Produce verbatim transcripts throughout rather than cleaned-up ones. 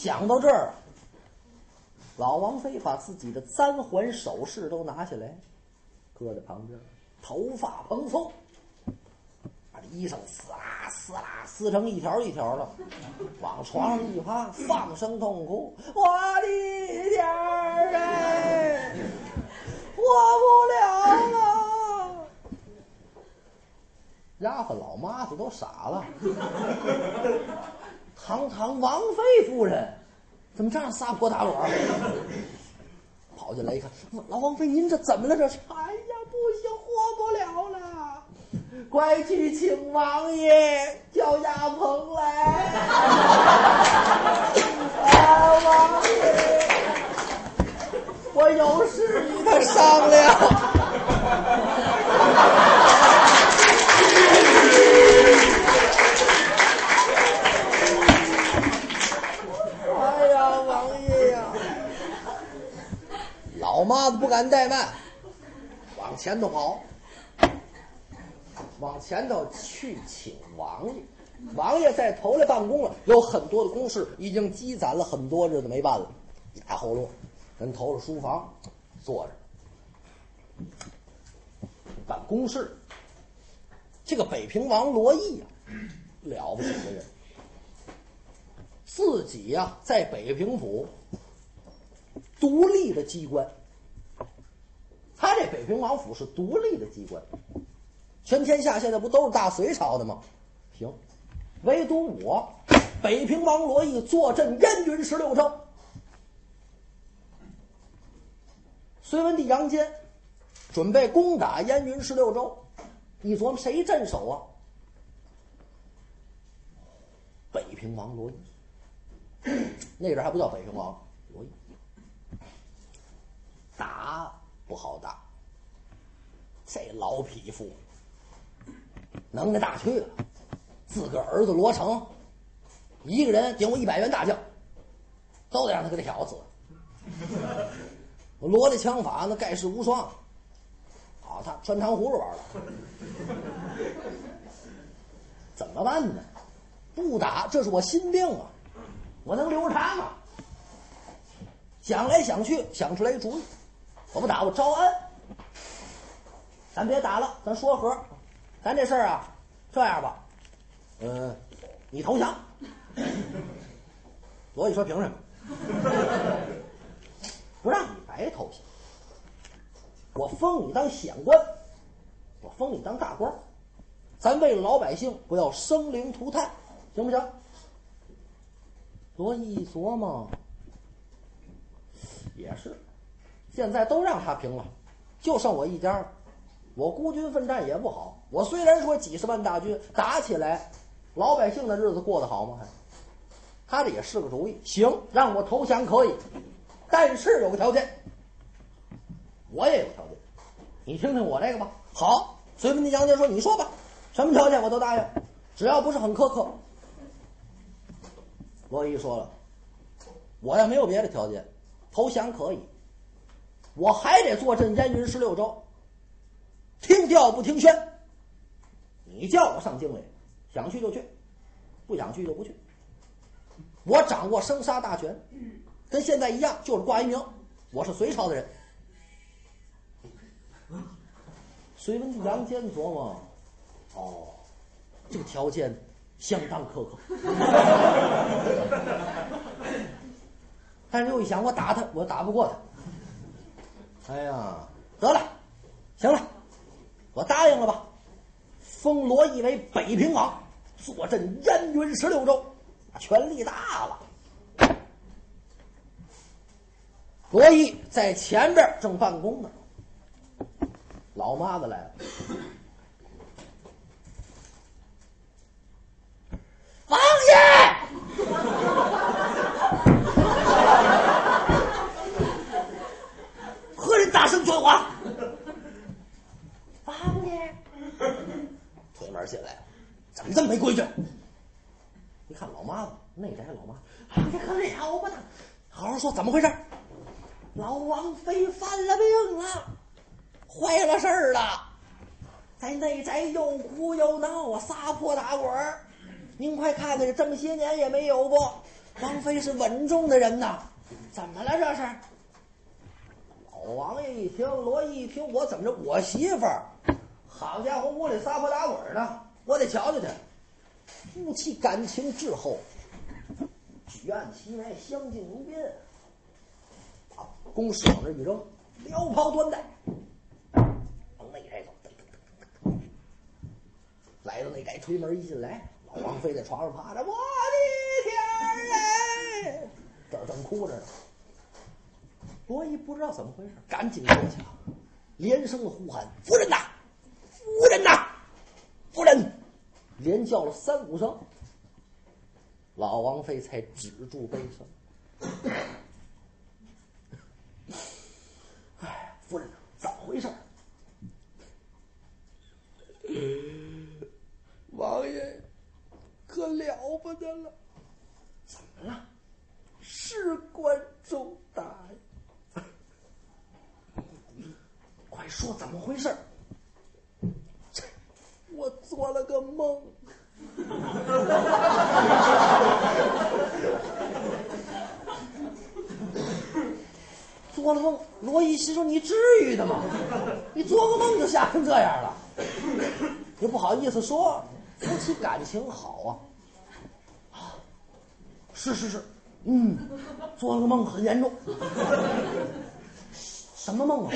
想到这儿，老王妃把自己的簪环首饰都拿下来，搁在旁边，头发蓬松，把这衣裳撕啦撕啦撕成一条一条的，往床上一趴，放声痛哭：“我的天儿哎，活不了了！”丫鬟老妈子都傻了，堂堂王妃夫人，怎么这样撒泼打滚？跑进来一看，老王妃您这怎么了？这是？哎呀，不行，活不了了！快去请王爷叫丫鹏来！啊，王爷，我有事与他商量。哎呀，王爷呀！老妈子不敢怠慢，往前头跑，往前头去请王爷。王爷在头来办公了，有很多的公事已经积攒了很多日子没办了，压后落，跟头了书房坐着办公事。这个北平王罗毅啊，了不起的人，自己呀、啊、在北平府独立的机关。他这北平王府是独立的机关，全天下现在不都是大隋朝的吗？行，唯独我北平王罗毅坐镇燕云十六州。隋文帝杨坚准备攻打燕云十六州，你琢磨谁镇守啊？北平王罗毅，那阵还不叫北平王罗毅，打不好打，这老匹夫能耐大去了，自个儿子罗成一个人顶我一百员大将，都得让他给他挑死。罗的枪法那盖世无双啊，他穿糖葫芦玩了，怎么办呢？不打，这是我心病啊，我能留着他吗？想来想去，想出来一主意，我不打，我招安。咱别打了，咱说和。咱这事儿啊，这样吧，呃，你投降。罗毅说：“凭什么？不让你白投降，我封你当显官，我封你当大官，咱为了老百姓不要生灵涂炭，行不行？”罗毅一琢磨，也是，现在都让他平了，就剩我一家了，我孤军奋战也不好。我虽然说几十万大军打起来，老百姓的日子过得好吗？还他这也是个主意，行，让我投降可以，但是有个条件，我也有条件，你听听我这个吧。好，隋文帝杨坚说：“你说吧，什么条件我都答应，只要不是很苛刻。”罗毅说了：“我要没有别的条件，投降可以，我还得坐镇燕云十六州，听调不听宣。你叫我上京来，想去就去，不想去就不去。我掌握生杀大权，跟现在一样，就是挂一名，我是隋朝的人。”隋文帝杨坚琢磨，哦，这个条件相当苛刻。但是又一想，我打他，我打不过他。哎呀，得了，行了，我答应了吧，封罗毅为北平王，坐镇燕云十六州，权力大了。罗毅在前边正办公呢，老妈子来了。王爷，何人大声喧哗？王爷，推门进来，怎么这么没规矩？一看老妈子，那宅老妈，王爷可了不得，好好说，怎么回事？老王妃犯了病了，坏了事儿了，在内宅又哭又闹啊，撒泼打滚儿。您快看看，这这么些年也没有过， 王妃是稳重的人呐，怎么了这是？老王爷一听，罗毅一听，我怎么着？我媳妇儿，好家伙，屋里撒泼打滚呢，我得瞧瞧去。夫妻感情滞后，举案齐眉，相敬如宾。把公事往这一扔，撩袍端带，往那开走，来到那改推门一进来，老王妃在床上趴着，我的天哎，这儿正哭着呢。罗毅不知道怎么回事，赶紧过去了，连声呼喊：“夫人呐，夫人呐，夫人！”连叫了三五声，老王妃才止住悲声。哎，夫人，怎么回事？王爷可了不得了！怎么了？事关重大呀！快说怎么回事？我做了个梦。做了梦，罗毅心说：“你至于的吗？你做个梦就吓成这样了，也不好意思说，夫妻感情好啊。”啊，是是是，嗯，做了个梦很严重。什么梦啊？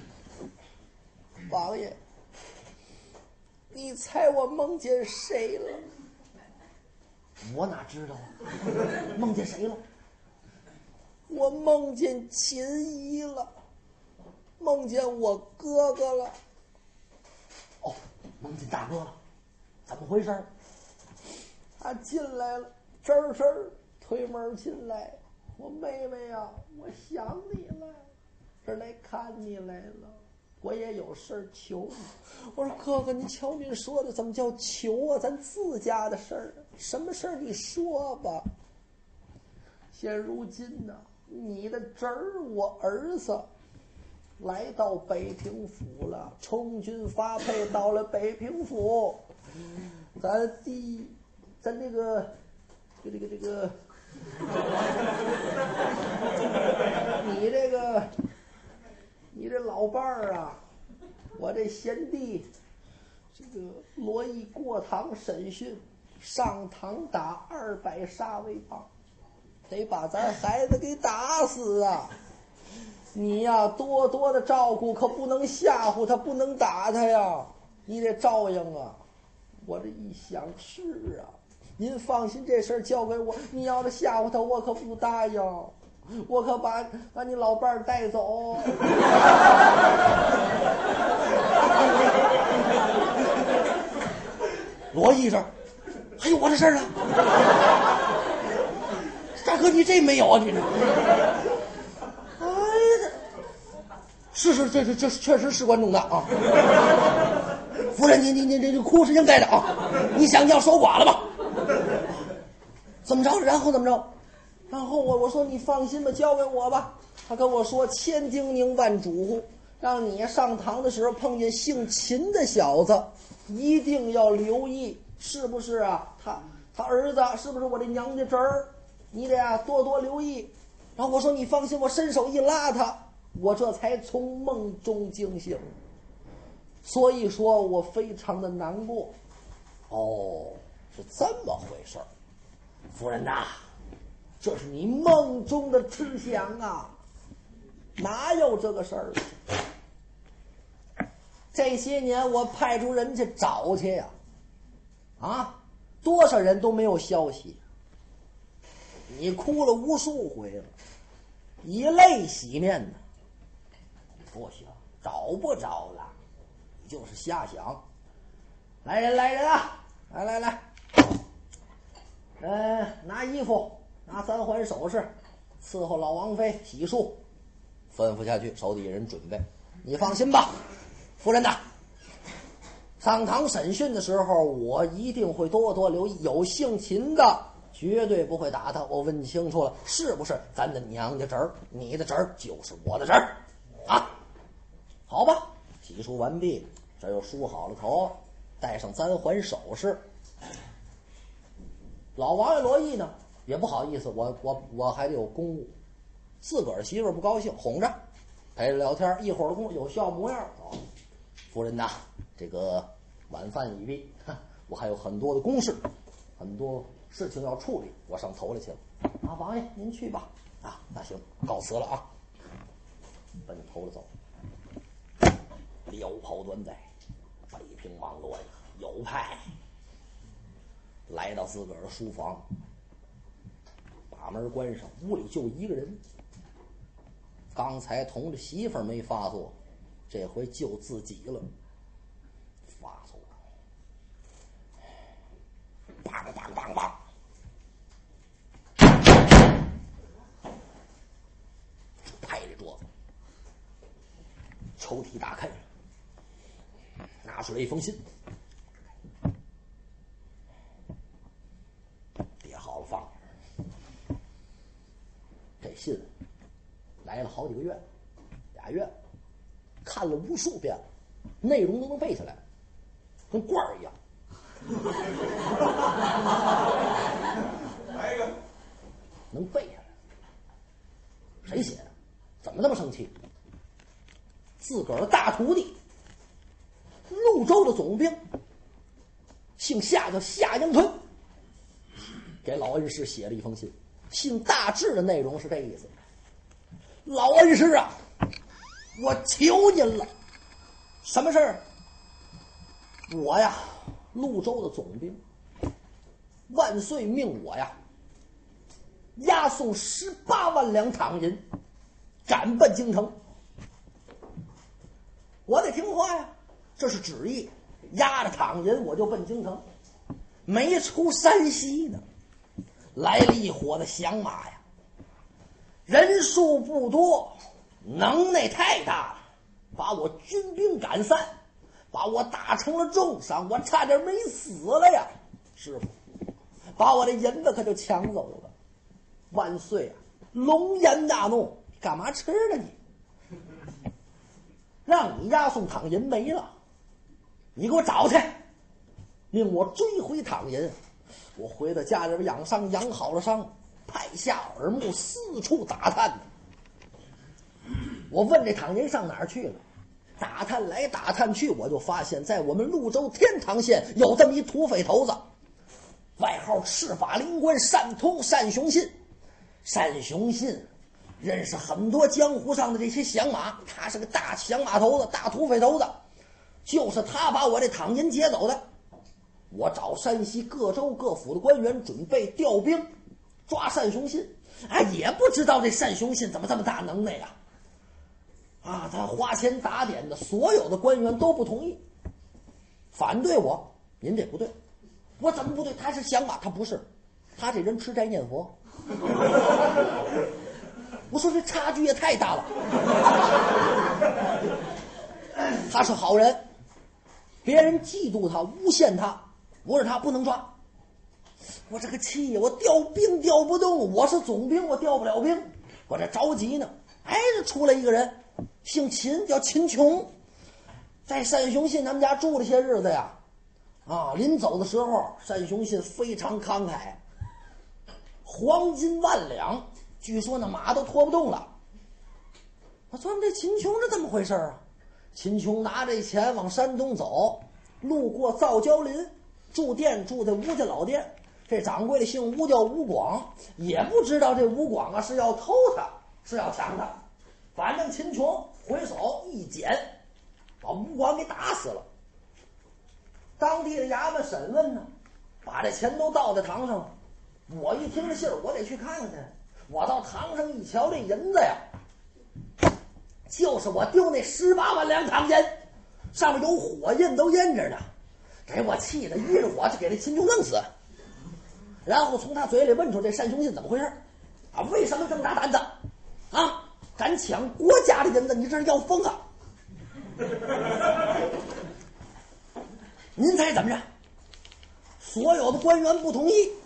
王爷，你猜我梦见谁了？我哪知道啊？梦见谁了？我梦见秦姨了，梦见我哥哥了。哦，梦见大哥了，怎么回事？他进来了，吱儿吱儿推门进来。我妹妹呀、啊，我想你了，这儿来看你来了。我也有事求你。我说哥哥，你瞧您说的怎么叫求啊？咱自家的事儿，什么事儿你说吧。现如今呢、啊，你的侄儿我儿子来到北平府了，充军发配到了北平府。咱第咱这个这个这个你这个你这老伴儿啊，我这贤弟这个罗毅过堂审讯，上堂打二百杀威棒，得把咱孩子给打死啊！你呀，多多的照顾，可不能吓唬他，不能打他呀，你得照应啊！我这一想是啊，您放心，这事儿交给我，你要是吓唬他，我可不答应，我可把把你老伴儿带走。罗医生，还有我的事儿啊！大哥，你这没有啊？你这，哎呀，是是，这是这确实事关重大啊！夫人，你你你这哭是应该的啊！你想要守寡了吧？怎么着？然后怎么着？然后我我说你放心吧，交给我吧。他跟我说千叮咛万嘱咐，让你上堂的时候碰见姓秦的小子，一定要留意，是不是啊？他他儿子是不是我这娘家侄儿？你得啊多多留意。然后我说你放心，我伸手一拉他，我这才从梦中惊醒。所以说我非常的难过。哦，是这么回事儿。夫人呐，这是你梦中的痴想啊，哪有这个事儿？这些年我派出人去找去呀、啊，啊，多少人都没有消息。你哭了无数回了，以泪洗面呢。不行，找不着了，你就是瞎想。来人来人啊，来来来，呃，拿衣服，拿三环首饰，伺候老王妃洗漱，吩咐下去，手底下人准备。你放心吧，夫人呐，上堂审讯的时候，我一定会多多留意，有姓秦的绝对不会打他。我问清楚了，是不是咱的娘家侄儿？你的侄儿就是我的侄儿啊？好吧，洗漱完毕，这又梳好了头，戴上三环首饰。老王爷罗毅呢， 也不好意思，我我我还得有公务，自个儿媳妇儿不高兴，哄着，陪着聊天，一会儿的功夫有笑模样。哦，夫人呐，这个晚饭已毕，我还有很多的公事，很多事情要处理，我上头来去了。啊，王爷您去吧。啊，那行，告辞了啊。奔头了走，撩袍端在，北平网络呀，有派。来到自个儿的书房，把门关上，屋里就一个人。刚才同着媳妇儿没发作，这回就自己了，发作了，梆梆梆梆，拍着桌子，抽屉打开，拿出来一封信，叠好了放着。这信来了好几个月，俩月，看了无数遍了，内容都能背下来，跟罐儿一样。 来一个， 能背下来。谁写的？怎么那么生气？自个儿的大徒弟，潞州的总兵，姓夏，叫夏阳屯，给老恩师写了一封信。信大致的内容是这意思：老恩师啊，我求您了，什么事儿？我呀，潞州的总兵，万岁命我呀，押送十八万两躺银，赶奔京城。我得听话呀，这是旨意，押着躺银我就奔京城。没出山西呢，来了一伙的响马呀，人数不多，能耐太大了，把我军兵赶散，把我打成了重伤，我差点没死了呀！师傅，把我的银子可就抢走了。万岁啊，龙颜大怒，干嘛吃了你？让你押送躺银没了，你给我找去，令我追回躺银。我回到家里边养伤，养好了伤，派下耳目四处打探。我问这躺银上哪儿去了，打探来打探去，我就发现在我们潞州天堂县有这么一土匪头子，外号赤法灵官单通单雄信。单雄信认识很多江湖上的这些响马，他是个大响马头子，大土匪头子，就是他把我这躺银劫走的。我找山西各州各府的官员准备调兵抓单雄信，啊，也不知道这单雄信怎么这么大能耐呀！啊，他花钱打点的，所有的官员都不同意，反对我。您这不对，我怎么不对？他是响马，他不是，他这人吃斋念佛。我说这差距也太大了。他是好人，别人嫉妒他，诬陷他，我是他不能抓。我这个气呀，我调兵调不动，我是总兵，我调不了兵，我这着急呢。哎，这出来一个人，姓秦，叫秦琼，在单雄信他们家住了些日子呀。啊，临走的时候，单雄信非常慷慨，黄金万两，据说那马都拖不动了。我说这秦琼是怎么回事啊？秦琼拿这钱往山东走，路过皂礁林，住店住在吴家老店。这掌柜的姓吴，叫吴广，也不知道这吴广啊是要偷他，是要抢他。反正秦琼回手一剪，把吴广给打死了。当地的衙门审问呢，把这钱都倒在堂上了。我一听这信儿，我得去看看。我到堂上一瞧，这银子呀，就是我丢那十八万两躺银，上面有火印都印着呢。给我气的，一着火就给这秦琼弄死。然后从他嘴里问出这单雄信怎么回事啊？为什么这么大胆子啊？敢抢国家的银子，你这是要疯啊！您猜怎么着？所有的官员不同意，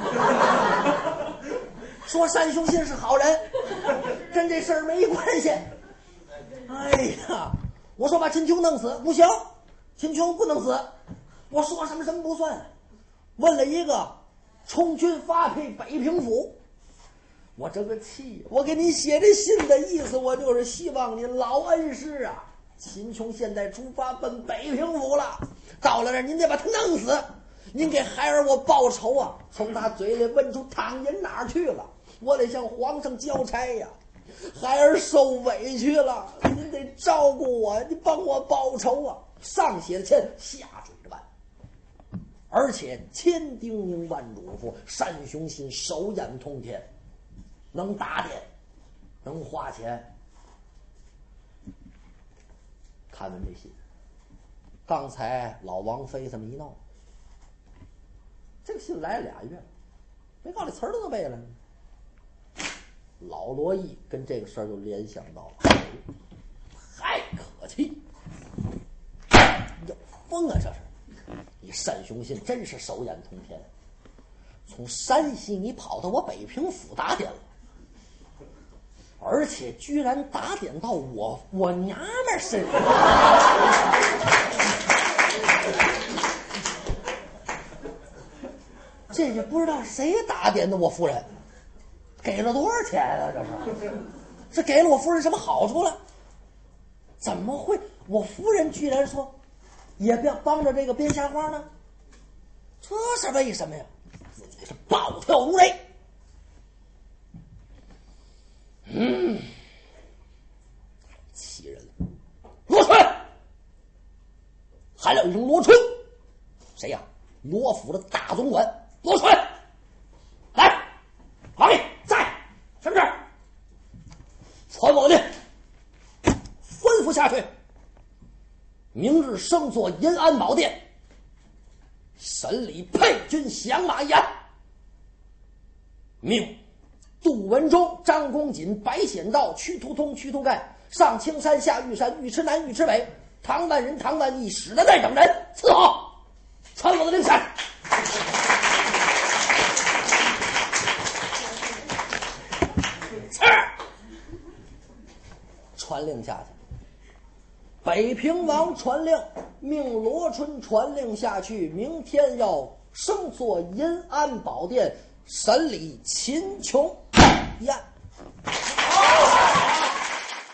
说单雄信是好人，跟这事儿没关系。哎呀，我说把秦琼弄死不行，秦琼不能死。我说什么什么不算。问了一个充军发配北平府。我这个气，我给你写这信的意思，我就是希望您老恩师啊，秦琼现在出发奔北平府了，到了这儿您得把他弄死，您给孩儿我报仇啊！从他嘴里问出汤银哪儿去了，我得向皇上交差呀！孩儿受委屈了，您得照顾我，你帮我报仇啊！上写的钱，下追着办，而且千叮咛万嘱咐，单雄信手眼通天，能打点，能花钱。看完这信，刚才老王妃这么一闹，这个信来了俩月了，没告诉词儿都背了呢。老罗毅跟这个事儿就联想到了，太可气，要疯啊！这是你单雄信真是手眼通天，从山西你跑到我北平府打点了，而且居然打点到我我娘们身上。这也不知道谁打点的我夫人，给了多少钱啊？这是，这给了我夫人什么好处了？怎么会我夫人居然说也不要帮着这个编瞎话呢？这是为什么呀？自己是暴跳如雷。嗯，气人了。罗春，喊了一声罗春，谁呀？罗府的大总管罗春，来，王爷在，什么事？传我的吩咐下去，明日升做银安宝殿，审理配军降马一案，命杜文忠、张公瑾、白显道、屈突通、屈突盖上青山下玉山，尉迟南、尉迟北、唐万人、唐万义、史德代等人伺候，传我的令下。是，传令下去。北平王传令，命罗春传令下去，明天要升做银安宝殿审理秦琼一案。